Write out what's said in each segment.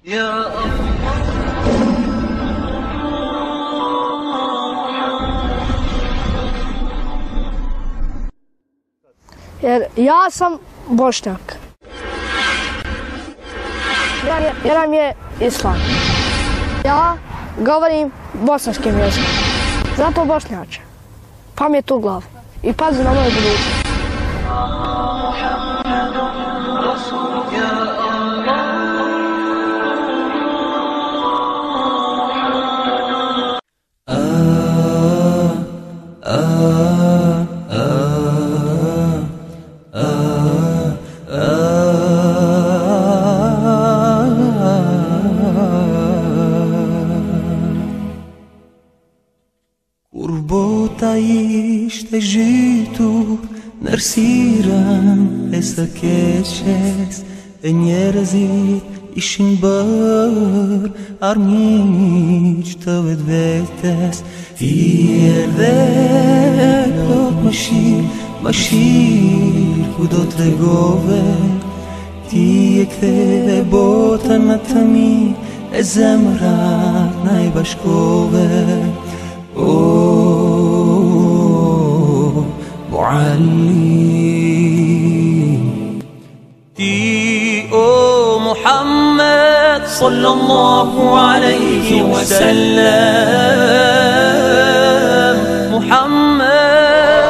يا Jer ja sam Bošnjak. Vjeram je islam. Ja govorim bosanskim jezikom. Zato Bošnjače. Pa mi je tu glav. I pazi na moju budućnost. Kurbota ishte zhytur nërsiran e së keqes e njerëzit ishin bër armiq të vetvetes. Ti erdhe plot më shir ku do tregove. Ti e kthe botën atë mi e zemrat na i bashkove. معلم تي محمد صلى الله عليه وسلم محمد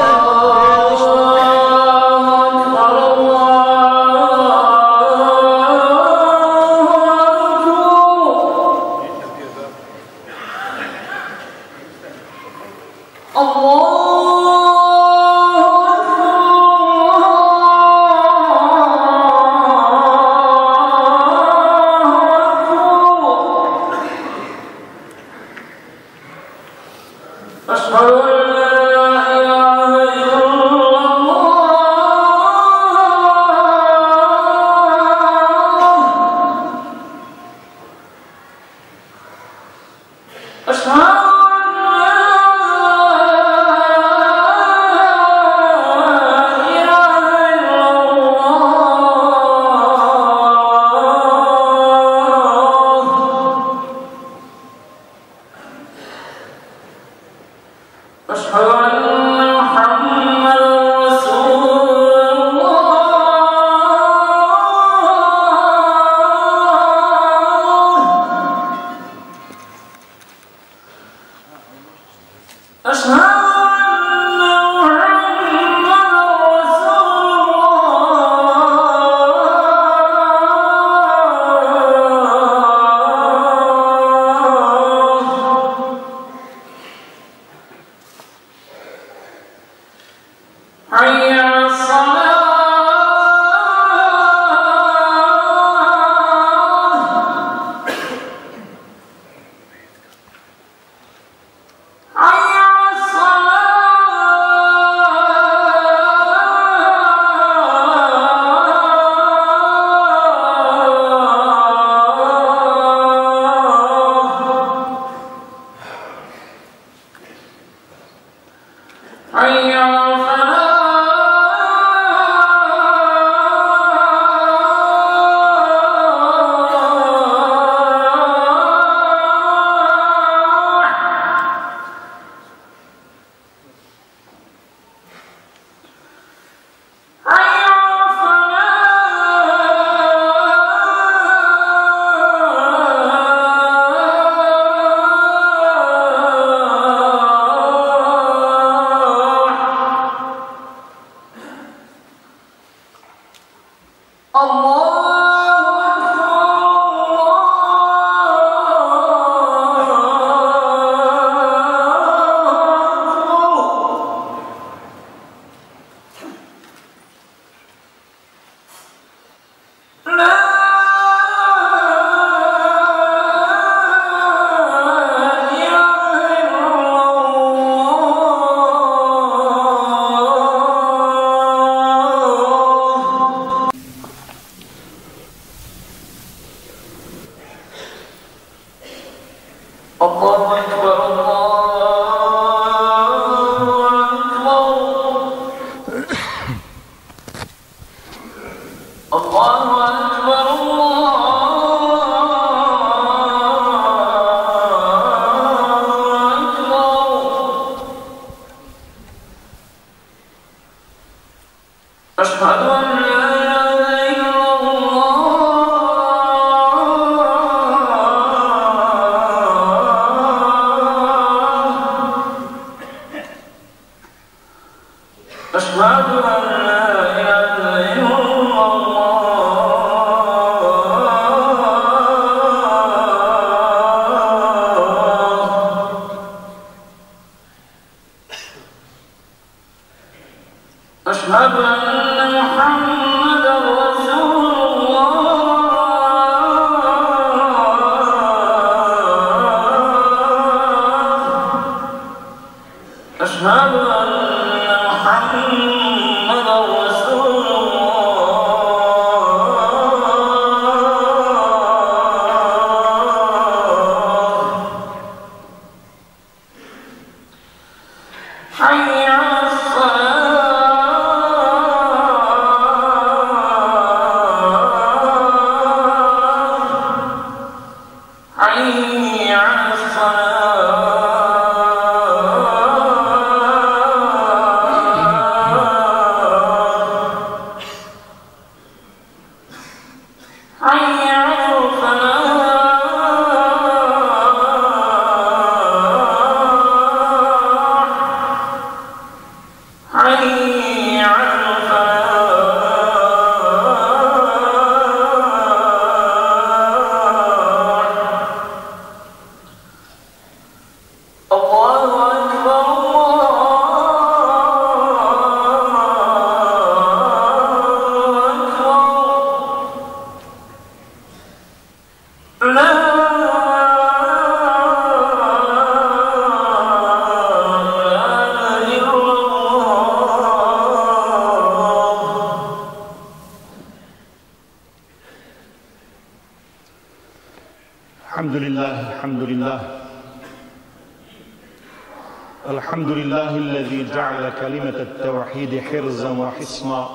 الحمد لله الذي جعل كلمة التوحيد حرزا وحصنا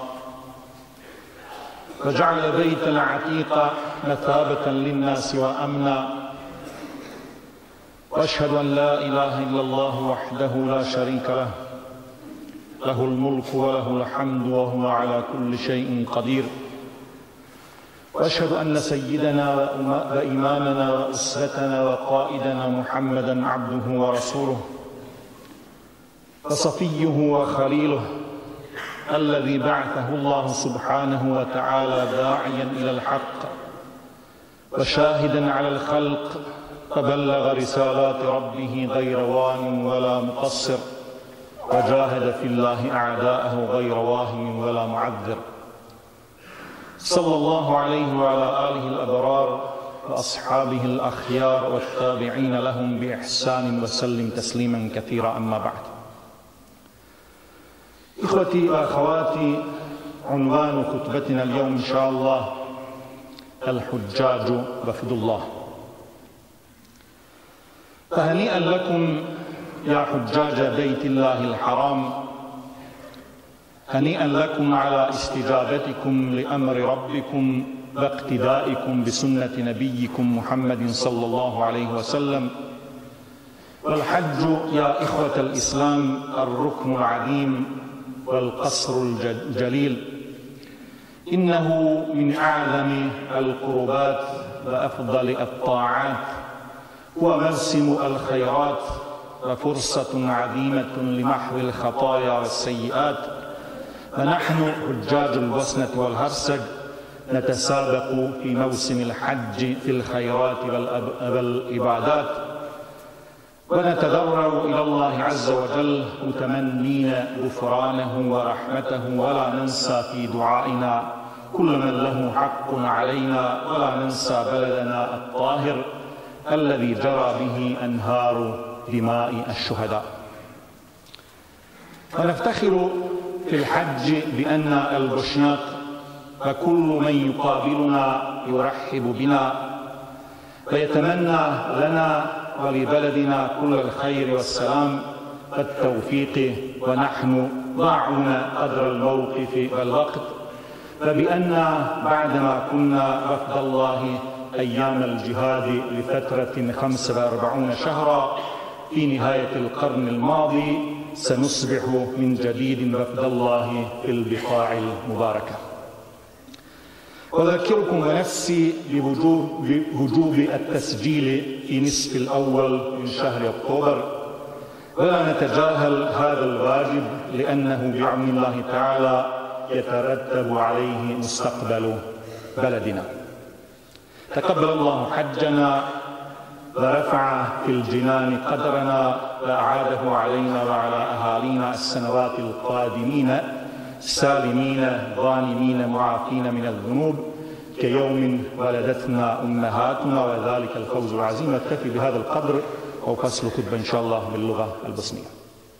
وجعل بيت العتيق مثابة للناس وأمنا وأشهد أن لا إله إلا الله وحده لا شريك له له الملك وله الحمد وهو على كل شيء قدير وأشهد أن سيدنا وإمامنا وأسرتنا وقائدنا محمدًا عبده ورسوله وصفيه وخليله الذي بعثه الله سبحانه وتعالى داعيًا إلى الحق وشاهدًا على الخلق فبلغ رسالات ربه غير وان ولا مقصر وجاهد في الله أعداءه غير واهن ولا معذر صلى الله عليه وعلى آله الأبرار وأصحابه الأخيار والتابعين لهم بإحسان وسلم تسليما كثيرا أما بعد. إخوتي وأخواتي، عنوان خطبتنا اليوم إن شاء الله الحجاج وفد الله. فهنيئا لكم يا حجاج بيت الله الحرام، هنيئا لكم على استجابتكم لأمر ربكم واقتدائكم بسنة نبيكم محمد صلى الله عليه وسلم. والحج يا إخوة الإسلام الركن العظيم والقصر الجليل، إنه من أعظم القربات وأفضل الطاعات، هو موسم الخيرات وفرصة عظيمة لمحو الخطايا والسيئات. ونحن حجاج البوسنة والهرسك نتسابق في موسم الحج في الخيرات والعبادات، ونتضرع إلى الله عز وجل متمنين غفرانه ورحمته، ولا ننسى في دعائنا كل من له حق علينا، ولا ننسى بلدنا الطاهر الذي جرى به أنهار دماء الشهداء. ونفتخر في الحج بأن البوشناق وكل من يقابلنا يرحب بنا ويتمنى لنا ولبلدنا كل الخير والسلام والتوفيق، ونحن ضاعون قدر الموقف والوقت. فبأن بعدما كنا وفد الله أيام الجهاد لفترة 45 شهرا في نهاية القرن الماضي، سنصبح من جديد وفد الله في البقاع المباركة. أذكركم ونفسي بوجوب التسجيل في نصف الأول من شهر أكتوبر، ولا نتجاهل هذا الواجب لأنه بعون الله تعالى يترتب عليه مستقبل بلدنا. تقبل الله حجنا ورفع في الجنان قدرنا، وأعاده علينا وعلى أهالينا السنوات القادمين سالمين غانمين معافين من الذنوب كيوم ولدتنا أمهاتنا، وذلك الفوز العظيم. أكتفي بهذا القدر وأفصل الخطبة إن شاء الله باللغة البosnije.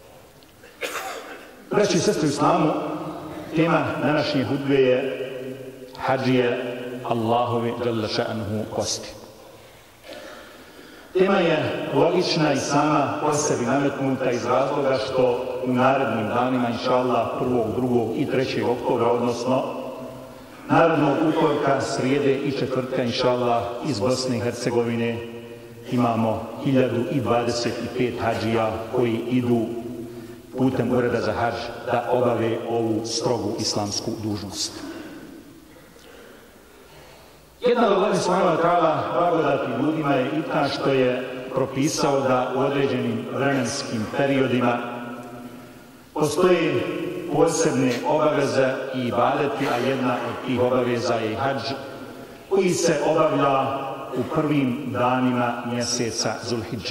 Braći i sestre u Islamu, tema današnje hudbe je hadžije Allahove dželle še'nuhu kosti. Tema je logična i sama po sebi nametnuta iz razloga što u narednim danima, inša Allah, 1., 2. i 3. oktobra, odnosno narednog utorka, srijede i četvrtka, inša Allah, iz Bosne i Hercegovine imamo 1025 hadžija koji idu putem Ureda za hadž da obave ovu strogu islamsku dužnost. Jedna od Allaha subhanahu wa ta'ala blagodati ljudima je i ta što je propisao da u određenim vremenskim periodima postoje posebne obaveze i ibadeti, a jedna od tih obaveza je hadž koji se obavlja u prvim danima mjeseca Zulhidža.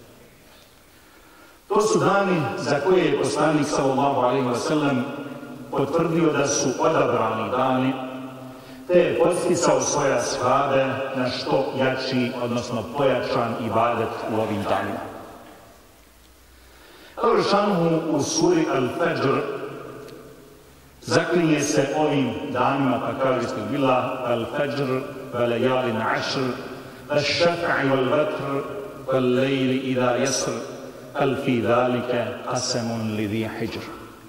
To su dani za koje je poslanik sallallahu alejhi ve sellem potvrdio da su odabrani dani, te je podsticao svoje ashabe na što jači, odnosno pojačan ibadet u ovim danima. Allah dželle u suri Al-Fajr zaklinje se ovim danima, pa kaže Bismillah, Al-Fajr wa layalin ashr, ash-shaf'i wal watr wal layli idha yasr, hal fi zalika qasamun lidhi hijr.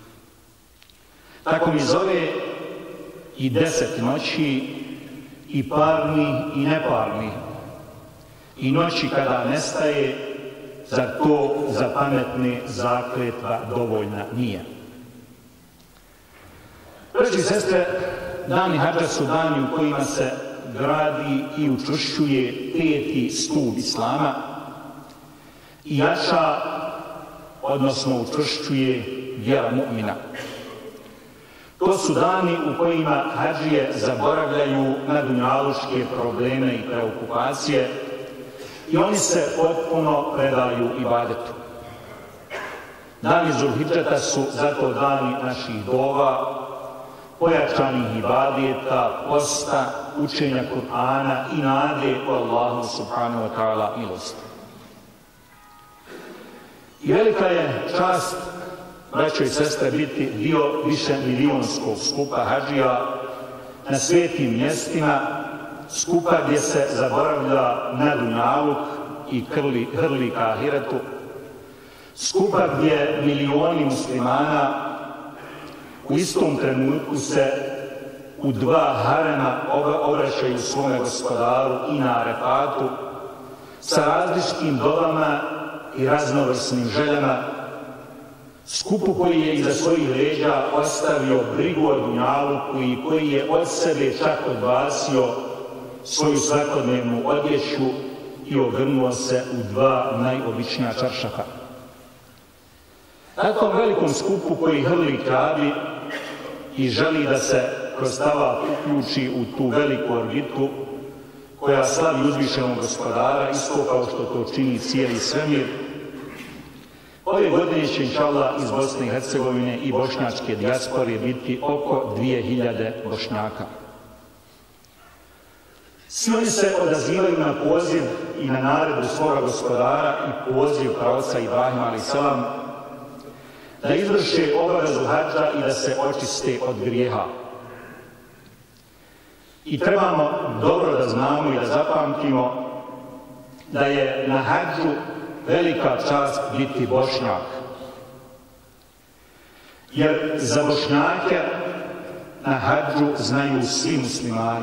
Tako mi zove i 10 noći, i parni i neparni, i noći kada nestaje, zar to za pametne zakletva dovoljna nije. Braćo i sestre, dani hadža su dani u kojima se gradi i učvršćuje 5. stup Islama i jača, odnosno učvršćuje vjera mu'mina. To su dani u kojima hadžije zaboravljaju na dunjaluške probleme i preokupacije i oni se potpuno predaju ibadetu. Dani Zulhidžeta su zato dani naših dova, pojačanih ibadeta, posta, učenja Kur'ana i nade u Allahu subhanahu wa ta'ala milost. I velika je čast, braćo i sestre, biti dio višemilijonskog skupa hadžija na svetim mjestima, skupa gdje se zaboravlja na dunjaluk i hrli ka ahiretu, skupa gdje milioni muslimana u istom trenutku se u 2 harema obraćaju svome gospodaru i na Arefatu sa različitim dovama i raznovrsnim željama, skupu koji je iza svojih leđa ostavio brigu o dunjaluku i koji je od sebe čak odbacio svoju svakodnevnu odjeću i ogrnuo se u 2 najobičnija čaršafa. Na tom velikom skupu koji hrli Kabi i želi da se kroz tavaf uključi u tu veliku orbitu koja slavi uzvišenog gospodara, isto kao što to čini cijeli svemir, ove godine će, inšallah, iz Bosne i Hercegovine i bošnjačke dijaspore biti oko 2000 Bošnjaka. Svi oni se odazivaju na poziv i na naredbu svoga gospodara i poziv praoca Ibrahima a.s. da izvrše obavezu hadža i da se očiste od grijeha. I trebamo dobro da znamo i da zapamtimo da je na hadžu velika čast biti Bošnjak. Jer za Bošnjake na hadžu znaju svi muslimani.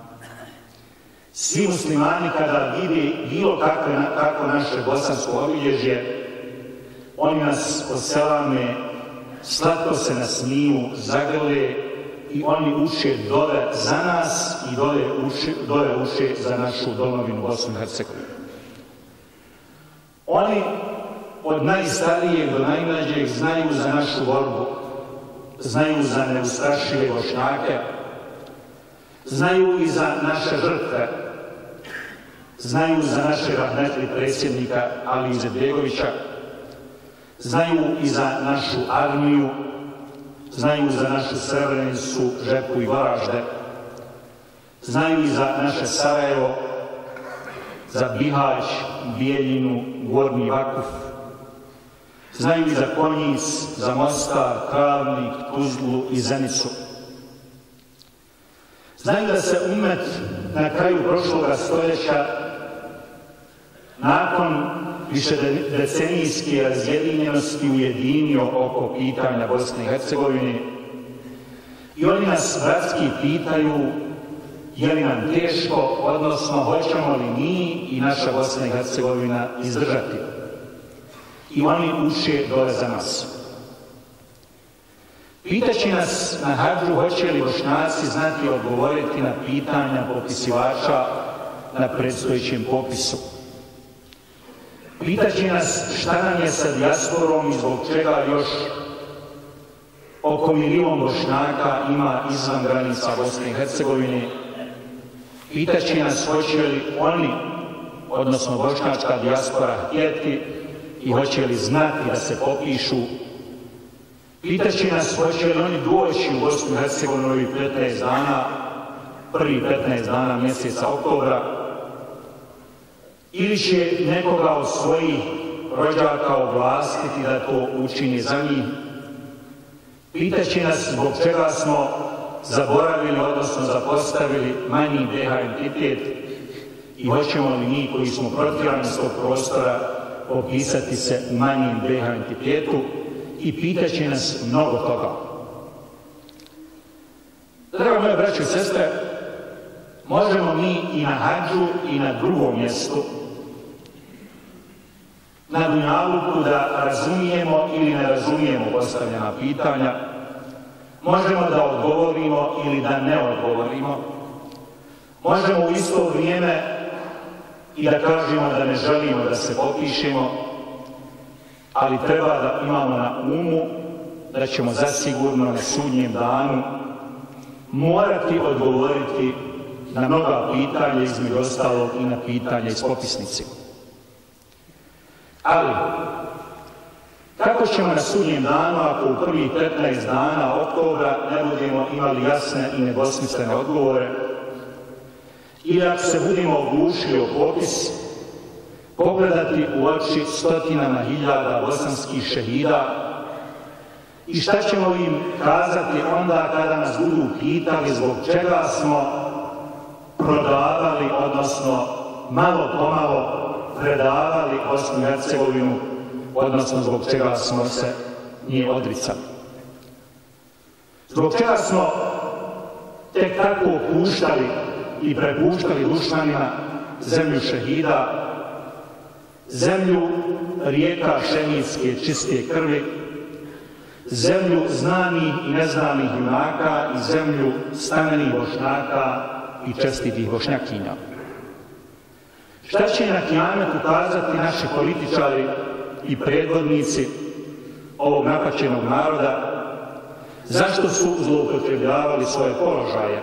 Svi muslimani kada vide bilo kako naše bosansko obilježje, oni nas poselame, slatko se nasmiju, zagrle i oni uče dove za nas i dove uče za našu domovinu Bosnu i Hercegovinu. Oni od najstarijeg do najmlađeg znaju za našu borbu, znaju za neustrašive Bošnjake, znaju i za naše žrtve, znaju za naše rahmetli predsjednika Ali Izetbegovića, znaju i za našu armiju, znaju za našu Srebrenicu, Žepu i Varažde, znaju i za naše Sarajevo, za Bihać, Bijeljinu, Gornji Vakuf, znaju i za Konjic, za Mostar, Travnik, Tuzlu i Zenicu. Znaju da se umet na kraju prošloga stoljeća, nakon višedecenijske razjedinjenosti, ujedinio oko pitanja Bosne i Hercegovine i oni nas bratski pitaju je li nam teško, odnosno hoćemo li mi i naša Bosna i Hercegovina izdržati. I oni uče dole za nas. Pitaće nas na hadžu hoće li Bošnjaci znati odgovoriti na pitanja popisivača na predstojećem popisu. Pitaće nas šta nam je sa dijasporom i zbog čega još oko 1 milion Bošnjaka ima izvan granica Bosne i Hercegovine. Pitaće nas hoće li oni, odnosno bošnjačka dijaspora, htjeti i hoće li znati da se popišu. Pitaće nas hoće li oni doći u Bosnu i Hercegovinu ovih 15 dana, prvi 15 dana mjeseca oktobra, ili će nekoga od svojih rođaka ovlastiti da to učini za njih. Pitaće nas zbog čega smo zaboravili, odnosno zapostavili manji BiH entitet i hoćemo li mi koji smo protjerani iz tog prostora popisati se u manjim BiH entitetu i pitaće nas mnogo toga. Draga moje braćo i sestre, možemo mi i na hadžu i na drugom mjestu, na dunjaluku, da razumijemo ili ne razumijemo postavljena pitanja, možemo da odgovorimo ili da ne odgovorimo, možemo u isto vrijeme i da kažemo da ne želimo da se popišemo, ali treba da imamo na umu da ćemo zasigurno na sudnjem danu morati odgovoriti na mnoga pitanja, između ostalog i na pitanja iz popisnice. Ali, kako ćemo na sudnjem danu, ako u prvih 15 dana oktobra ne budemo imali jasne i nedvosmislene odgovore, ili ako se budemo oglušili o popis, pogledati u oči stotinama hiljada bosanskih šehida i šta ćemo im kazati onda kada nas budu pitali zbog čega smo prodavali, odnosno malo pomalo predavali Bosnu i Hercegovinu, odnosno zbog čega smo se nje odricali. Zbog čega smo tek tako puštali i prepuštali dušmanima zemlju šehida, zemlju rijeka šemitske čiste krvi, zemlju znanih i neznanih junaka i zemlju stamenih Bošnjaka i čestitih Bošnjakinja. Šta će na kijametu kazati naši političari i predvodnici ovog napaćenog naroda? Zašto su zloupotrebljavali svoje položaje?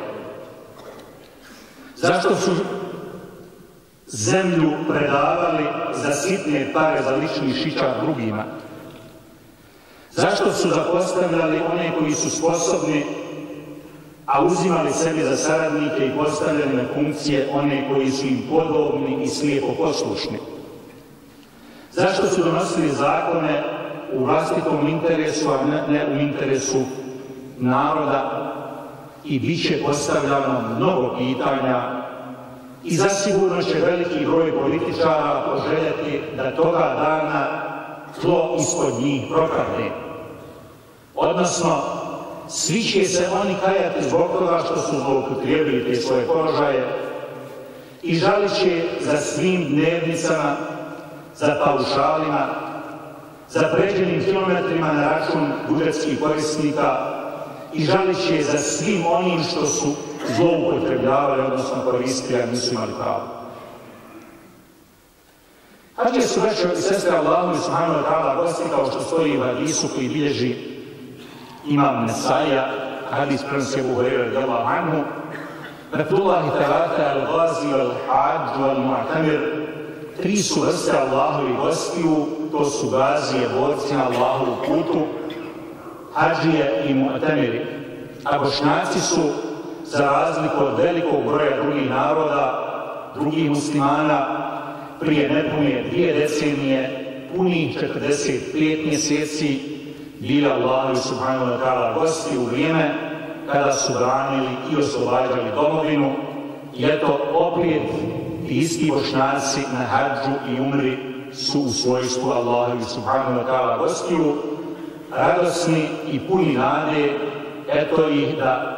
Zašto su zemlju predavali za sitne pare, za lični šičar drugima? Zašto su zapostavljali one koji su sposobni, a uzimali sebi za saradnike i postavljali na funkcije one koji su im podobni i slijepo poslušni? Zašto su donosili zakone u vlastitom interesu, a ne u interesu naroda? I bit će postavljano mnogo pitanja i zasigurno će veliki broj političara poželjeti da toga dana tlo ispod njih propadne. Odnosno, svi će se oni kajati zbog toga što su zloupotrijebili te svoje položaje i žalit će za svim dnevnicama, za paušalima, za pređenim kilometrima na račun budžetskih korisnika i žalit će za svim onim što su zloupotrebljavali, odnosno koristili, a nisu imali pravo. Hadžije su, braćo i sestre, Allahu subhanahu wa ta'ala gosti, kao što stoji u hadisu koji bilježi imam Nesaija, hadis prenosi Ebu Hurajra radijallahu anhu, Rafullahi talata al-Gazi al-Hadž al-Mu'tamir, tri su vrste Allahovi gostiju, to su gazije, borci na Allahovu putu, Hadžije i Mu'tamiri. A Bošnjaci su, za razliku od velikog broja drugih naroda, drugih muslimana, prije nepune 2 decenije, punih 45 mjeseci, bili Allahu subhanahu wa ta'ala gosti u vrijeme kada su branili i oslobađali domovinu. I eto, opet ti isti Bošnjaci na hadžu i umri su u svojstvu Allahu subhanahu wa ta'ala gostiju, radosni i puni nade, eto ih da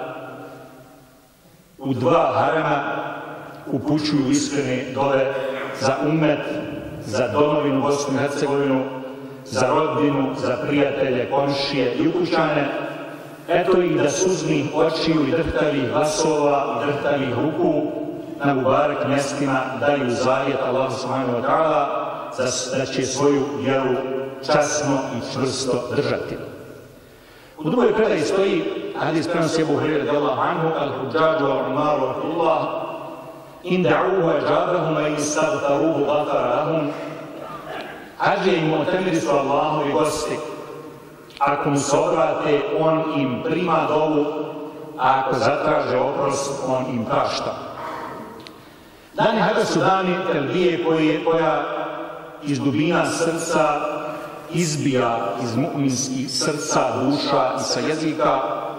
u 2 harama upućuju iskrene dove za ummet, za domovinu Bosnu i Hercegovinu, za rodbinu, za prijatelje, komšije i ukućane. Eto ih da suznih očiju i drhtavih glasova i drhtavih ruku na mubarek mjestima daju zavjet Allahu subhanahu wa ta'ala da će svoju vjeru časno i čvrsto držati. U drugoj predaji stoji hadis prenosi Ebu Hurajra radijallahu anhu, al-hudžađu al-umaru rahmatullah, in da'uhu ajabahum a in stagfaruhu gafara lahum. Hadžije i Mu'tamiri su Allahovi gosti. Ako mu se obrate, on im prima dovu, a ako zatraže oprost, on im prašta. Dani hadža su dani telbije koja iz dubina srca izbija iz mu'minskih srca, duša i sa jezika,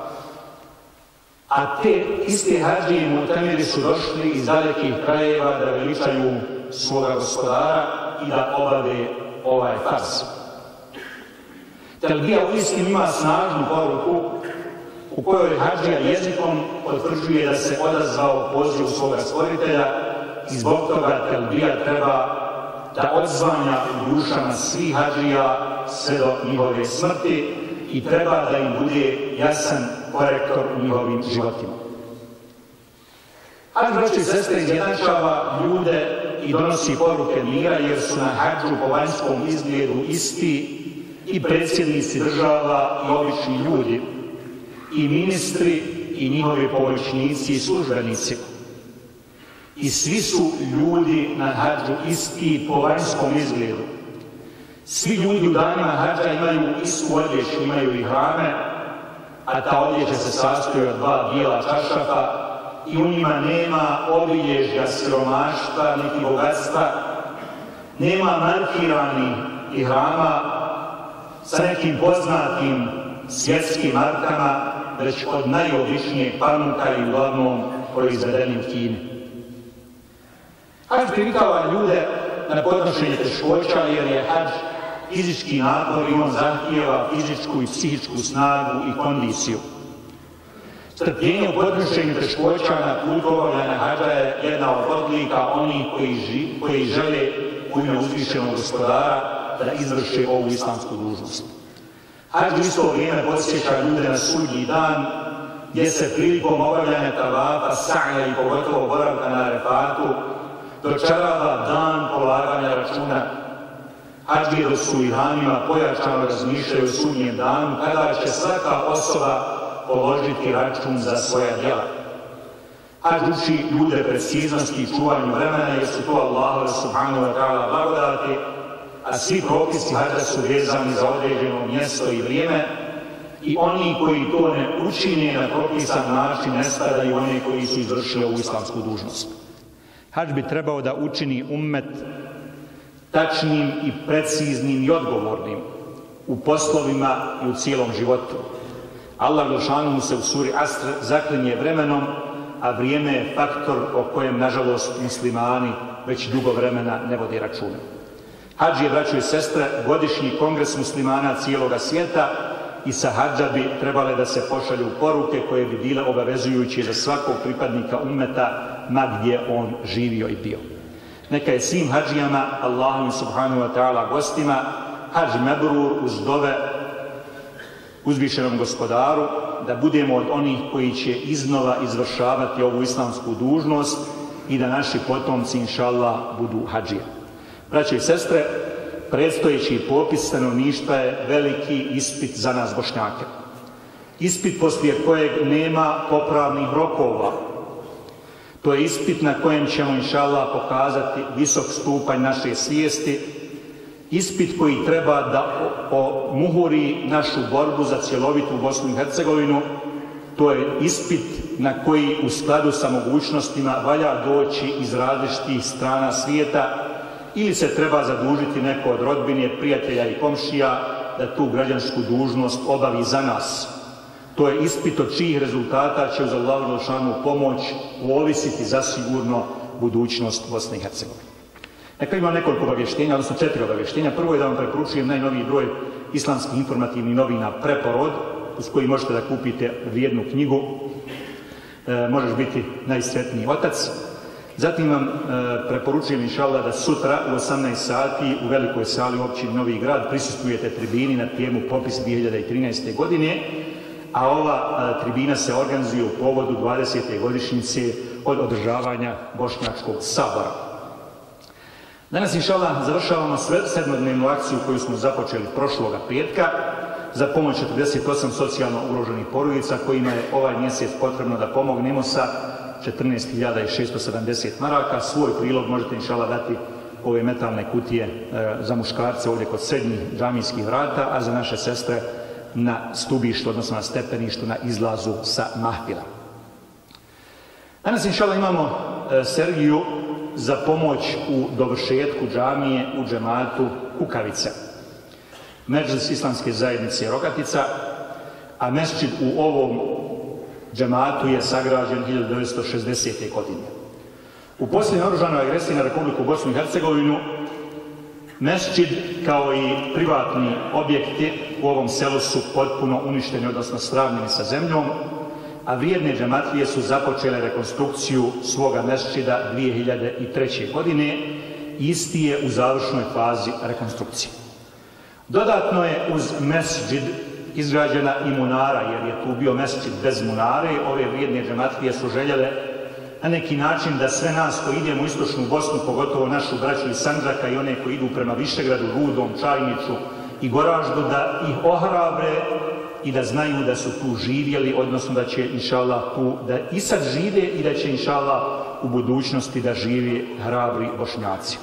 a te iste hadžije i mu'tamiri su došli iz dalekih krajeva da veličaju svoga gospodara i da obave ovaj farz. Telbija uistinu ima snažnu poruku u kojoj hadžija jezikom potvrđuje da se odazvao pozivu svoga stvoritelja i zbog toga telbija treba da odzvanja u dušama svih hadžija sve do njihove smrti i treba da im bude jasan korektor u njihovim životima. Hadž, braćo i sestre, izjednačava ljude i donosi poruke mira, jer su na hadžu po vanjskom izgledu isti i predsjednici država i obični ljudi, i ministri i njihovi pomoćnici i službenici. I svi su ljudi na hadžu isti po vanjskom izgledu. Svi ljudi u danima hadža imaju istu odjeću, imaju ihrame, a ta odjeća se sastoji od dva bijela čaršafa i u njima nema obilježja siromaštva niti bogatstva, nema markiranih ihrama sa nekim poznatim svjetskim markama, već od najobičnijeg pamuka i uglavnom proizvedenim u Kini. Hadž privikava ljude na podnošenje teškoća, jer je hadž fizički napor i on zahtijeva fizičku i psihičku snagu i kondiciju. Strpljenje u podnošenju teškoća na putu obavljanja hadža je jedna od odlika onih koji žele u ime uzvišenog gospodara da izvrše ovu islamsku dužnost. Hadž u isto vrijeme podsjeća ljude na sudnji dan, gdje se prilikom obavljanja tavafa, sa'ja i pogotovo boravka na Arefatu dočarava dan polaganja računa. Hadžije dok su u ihramima pojačano razmišljaju o sudnjem danu, kada će svaka osoba položiti račun za svoja djela. Hadž uči ljude preciznosti i čuvanju vremena, jer su to Allahove subhanahu wa ta'ala blagodati, a svi propisi hadža su vezani za određeno mjesto i vrijeme, i oni koji to ne učine na propisan način ne spadaju one koji su izvršili ovu islamsku dužnost. Hadž bi trebao da učini ummet tačnim i preciznim i odgovornim u poslovima i u cijelom životu. Allah dželešanu se u suri Asr zaklinje vremenom, a vrijeme je faktor o kojem, nažalost, muslimani već dugo vremena ne vode računa. Hadž je, braćo i sestre, godišnji kongres muslimana cijeloga svijeta i sa hadža bi trebale da se pošalju poruke koje bi bile obavezujuće za svakog pripadnika ummeta, ma gdje on živio i bio. Neka je svim hadžijama, Allahom subhanahu wa ta'ala gostima, hadž mebrur uz dove uzvišenom gospodaru, da budemo od onih koji će iznova izvršavati ovu islamsku dužnost i da naši potomci, inša Allah, budu hadžije. Braće i sestre, predstojeći popis stanovništva je veliki ispit za nas Bošnjake. Ispit poslije kojeg nema popravnih rokova. To je ispit na kojem ćemo, inša Allah, pokazati visok stupanj naše svijesti, ispit koji treba da omuhuri našu borbu za cjelovitu Bosnu i Hercegovinu. To je ispit na koji u skladu sa mogućnostima valja doći iz različitih strana svijeta, ili se treba zadužiti neko od rodbine, prijatelja i komšija da tu građansku dužnost obavi za nas. To je ispit od čijih rezultata će uz Allahu dželešanu pomoć ovisiti zasigurno budućnost Bosne i Hercegovine. Dakle, imam nekoliko obavještenja, odnosno 4 obavještenja. Prvo je da vam preporučujem najnoviji broj islamskih informativnih novina Preporod, uz koji možete da kupite vrijednu knjigu Možeš biti najsretniji otac. Zatim vam preporučujem, inša Allah, da sutra u 18 sati u velikoj sali u općini Novi Grad prisustvujete tribini na temu popis 2013. godine, a ova tribina se organizuje u povodu 20. godišnjice od održavanja Bošnjačkog sabora. Danas, inša Allah, završavamo sedmodnevnu akciju koju smo započeli prošloga petka za pomoć 48 socijalno ugroženih porodica kojima je ovaj mjesec potrebno da pomognemo sa 14.670 maraka. Svoj prilog možete, inša Allah, dati ove metalne kutije za muškarce ovdje kod srednjih džamijskih vrata, a za naše sestre na stubištu, odnosno na stepeništu, na izlazu sa mahfila. Danas, inšallah, imamo sergiju za pomoć u dovršetku džamije u džematu Kukavica, Medžlis Islamske zajednice Rogatica, a mesdžid u ovom džematu je sagrađen 1960. godine. U posljednjoj oružanoj agresiji na Republiku Bosnu i Hercegovinu mesdžid kao i privatni objekti u ovom selu su potpuno uništeni, odnosno sravnjeni sa zemljom, a vrijedne džematlije su započele rekonstrukciju svoga mesdžida 2003. godine. Isti je u završnoj fazi rekonstrukcije. Dodatno je uz mesdžid izgrađena i munara, jer je tu bio mesdžid bez munare. Ove vrijedne džematlije su željele na neki način da sve nas koji idemo u istočnu Bosnu, pogotovo našu braću iz Sandžaka i one koji idu prema Višegradu, Rudom, Čajniću i Goraždu, da ih ohrabre i da znaju da su tu živjeli, odnosno da će inšallah tu da i sad žive i da će inšallah u budućnosti da žive hrabri Bošnjaci.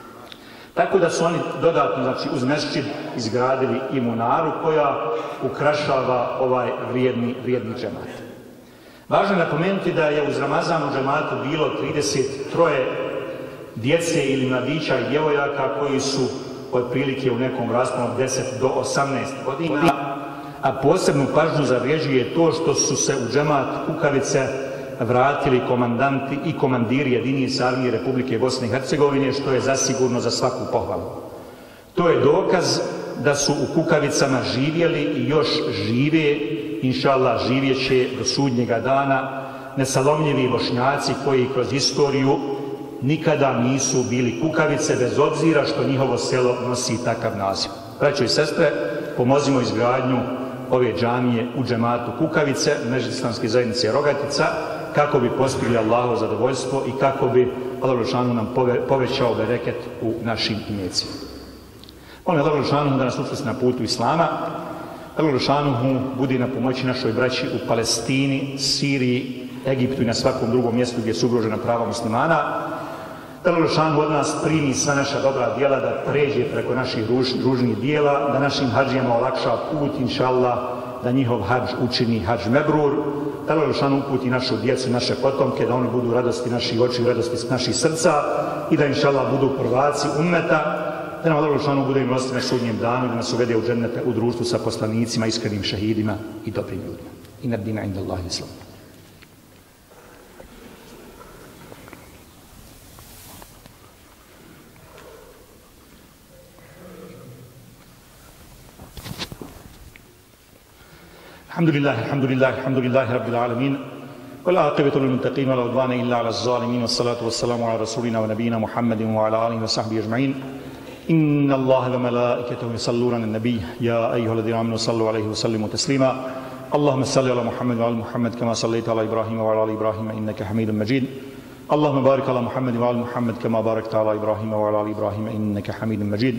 Tako da su oni dodatno, znači, uz mesdžid izgradili i munaru koja ukrašava ovaj vrijedni džemat. Važno je napomenuti da je uz Ramazan u džematu bilo 33 djece ili mladića i djevojaka koji su otprilike u nekom rasponu od 10 do 18 godina, a posebnu pažnju zavređuje to što su se u džemat Kukavice vratili komandanti i komandiri jedinica armije Republike Bosne i Hercegovine, što je zasigurno za svaku pohvalu. To je dokaz da su u Kukavicama živjeli i još žive, inšallah živjet će do sudnjega dana, nesalomljivi Bošnjaci koji kroz istoriju nikada nisu bili Kukavice, bez obzira što njihovo selo nosi takav naziv. Braćo i sestre, pomozimo izgradnju ove džamije u džematu Kukavice, Medžlis Islamske zajednice Rogatica, kako bi postigli Allahovo zadovoljstvo i kako bi Allah dželešanu nam povećao bereket u našim imecima. Molim Allah dželešanu da nas učvrsti na putu Islama, Allah dželešanu budi na pomoći našoj braći u Palestini, Siriji, Egiptu i na svakom drugom mjestu gdje su ugrožena prava muslimana. Da Allah dželešanu od nas primi sva naša dobra djela, da pređe preko naših ružnih djela, da našim hađijama olakša put, inšallah, da njihov hađ učini hađ mebrur, da Allah dželešanu uputi našu djecu, naše potomke, da oni budu radosti naših očiju, radosti naših srca i da inšallah budu prvaci ummeta, da nam Allah dželešanu bude milostiv na sudnjem danu i da nas uvede u džennete u društvu sa poslanicima, iskrenim šehidima i dobrim ljudima. Inna dina inda Allahi islam. الحمد لله رب العالمين والعاقبة للمتقين ولا عدوان إلا على الظالمين والصلاة والسلام على رسولنا ونبينا محمد وعلى آله وصحبه أجمعين. إن الله وملائكته يصلون على النبي يا أيها الذين آمنوا صلوا عليه وسلموا تسليما. اللهم صل على محمد وعلى محمد كما صليت على إبراهيم وعلى آل إبراهيم إنك حميد مجيد. اللهم بارك على محمد وعلى محمد كما باركت على إبراهيم وعلى آل إبراهيم إنك حميد مجيد.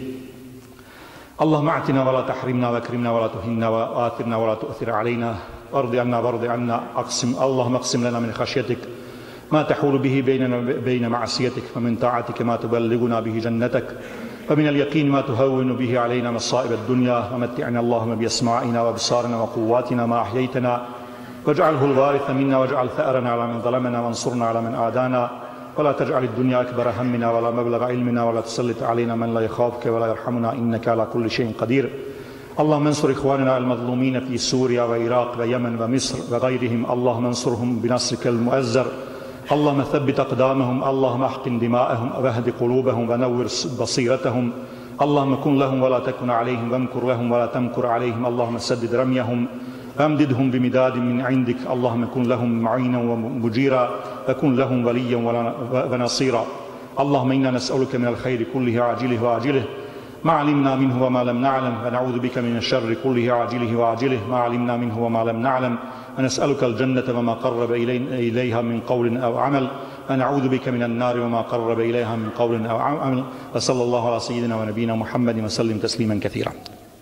اللهم اعتنا ولا تحرمنا واكرمنا ولا تهنا وآثرنا ولا تؤثر علينا وارض عنا وارض عنا اللهم اقسم لنا من خشيتك ما تحول به بيننا وبين معصيتك ومن طاعتك ما تبلغنا به جنتك ومن اليقين ما تهون به علينا مصائب الدنيا ومتعنا اللهم بأسماعنا وأبصارنا وقواتنا ما أحييتنا واجعله الوارث منا واجعل ثأرنا على من ظلمنا وانصرنا على من عادانا ولا تجعل الدنيا أكبر همنا ولا مبلغ علمنا ولا تسلط علينا من لا يخافك ولا يرحمنا إنك على كل شيء قدير. اللهم انصر إخواننا المظلومين في سوريا وعراق ويمن ومصر وغيرهم، اللهم انصرهم بنصرك المؤزر. اللهم ثبت أقدامهم، اللهم احقن دماءهم واهد قلوبهم ونور بصيرتهم. اللهم كن لهم ولا تكن عليهم وامكر لهم ولا تمكر عليهم. اللهم سدد رميهم وامددهم بمداد من عندك. اللهم كن لهم معينا ومجيرا وكن لهم وليا ونصيرا. اللهم إنا نسألك من الخير كله عاجله وآجله ما علمنا منه وما لم نعلم، ونعوذ بك من الشر كله عاجله وآجله ما علمنا منه وما لم نعلم، ونسألك الجنة وما قرب إليها من قول أو عمل، ونعوذ بك من النار وما قرب إليها من قول أو عمل. وصلى الله على سيدنا ونبينا محمد وسلم تسليما كثيرا.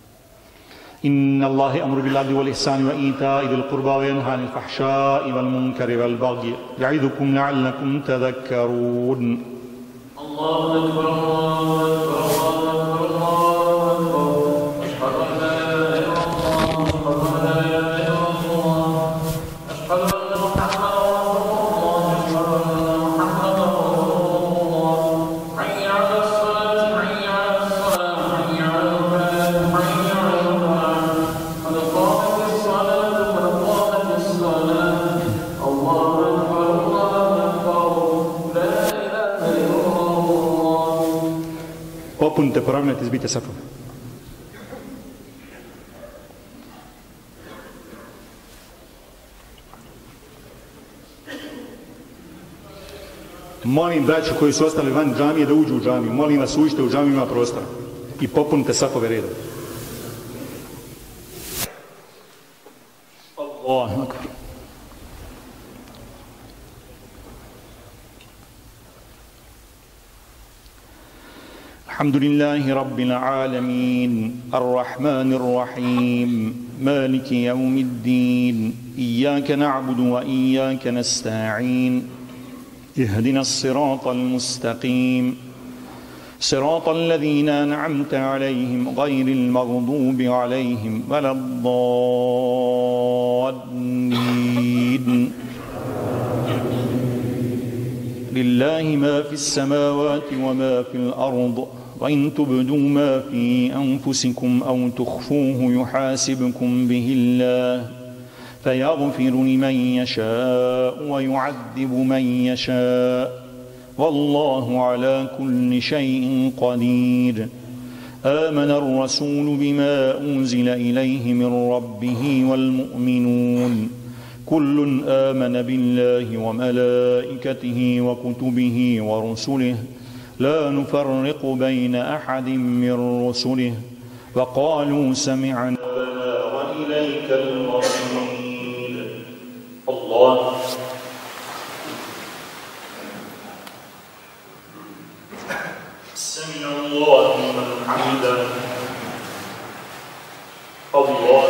إن الله يأمر بالعدل والإحسان وإيتاء ذي القربى وينهى عن الفحشاء والمنكر والبغي يعظكم لعلكم تذكرون. الله أكبر الله أكبر الله أكبر أشهد أن لا إله إلا الله Popunite, poravnajte, zbite safove. Molim braću koji su ostali van džamije da uđu u džamiju. Molim vas, uđite u džamiju, ima prostora. I popunite safove redom. Allahu akbar. الحمد لله رب العالمين الرحمن الرحيم مالك يوم الدين إياك نعبد وإياك نستعين اهدنا الصراط المستقيم صراط الذين أنعمت عليهم غير المغضوب عليهم ولا الضالين لله ما في السماوات وما في الأرض وإن تبدوا ما في أنفسكم أو تخفوه يحاسبكم به الله فيغفر لمن يشاء ويعذب من يشاء والله على كل شيء قدير آمن الرسول بما أنزل إليه من ربه والمؤمنون كل آمن بالله وملائكته وكتبه ورسله لا نفرق بين أحد من رسله وقالوا سمعنا وإليك المصير الله سمع الله لمن حمده الله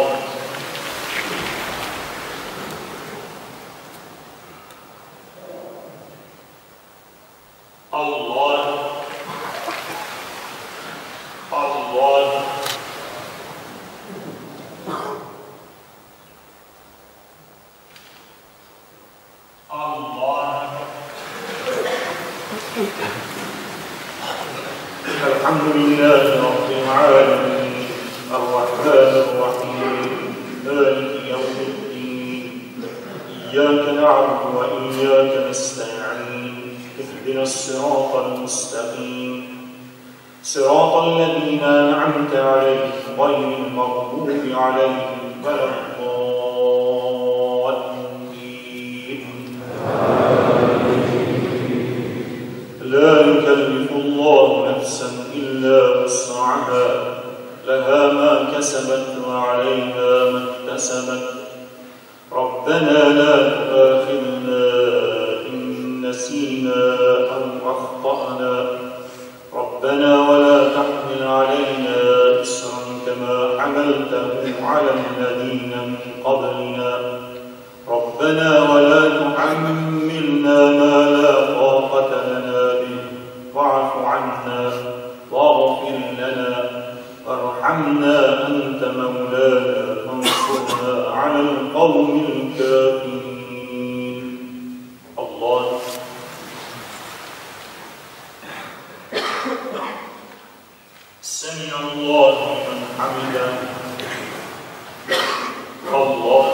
الحمد لله رب العالمين الرحمن الرحيم مالك يوم الدين إياك نعبد وإياك نستعين اهدنا الصراط المستقيم صراط الذين أنعمت عليهم غير المغضوب عليهم ولا الضالين لا يكلف الله نفسا إلا وسعها لها ما كسبت وعليها ما اكتسبت ربنا لا تؤاخذنا إن نسينا أو أخطأنا ربنا ولا تحمل علينا إصرا كما حملته على الذين من قبلنا ربنا ولا تحملنا ما لا طاقة لنا به واعف عنا واغفر لنا وارحمنا أنت مولانا فانصرنا على القوم الكافرين الله سمع الله لمن حمده الله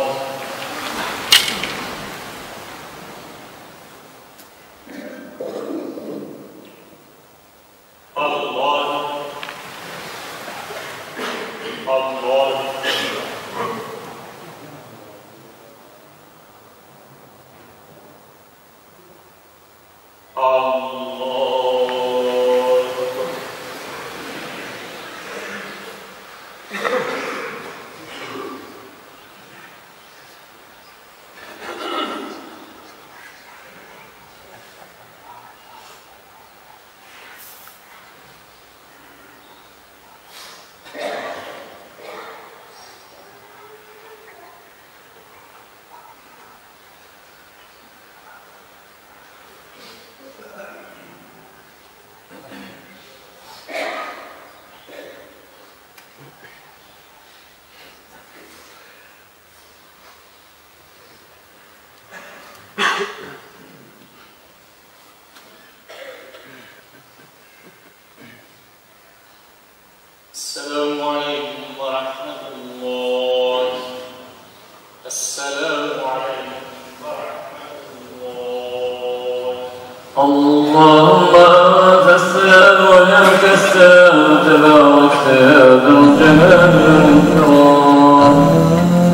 ولك السلام تباركت يا ذا الجلال والإكرام.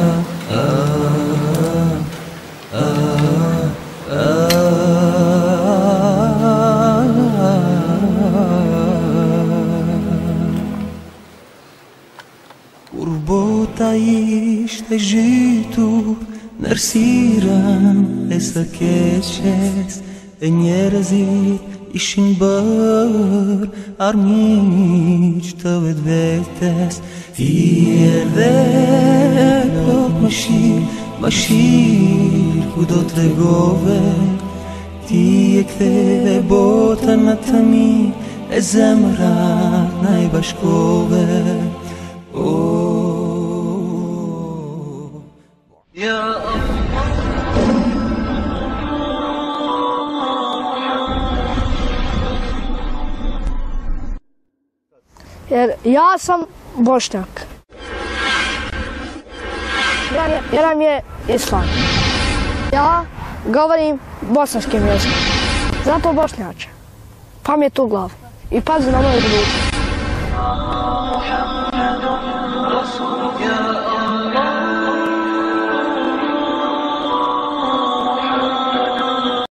Żytu narsiram essa queixes enjerzit ishin bar armich tawed vetes hier velot mashir kudot legove tiekte botanatami ezamrat nay bashkove Jer ja sam Bošnjak. Vjera mi je islam. Ja govorim bosanskim jezikom. Zato Bošnjače. Pa mi je tu glav. I pazi na moju budućnost.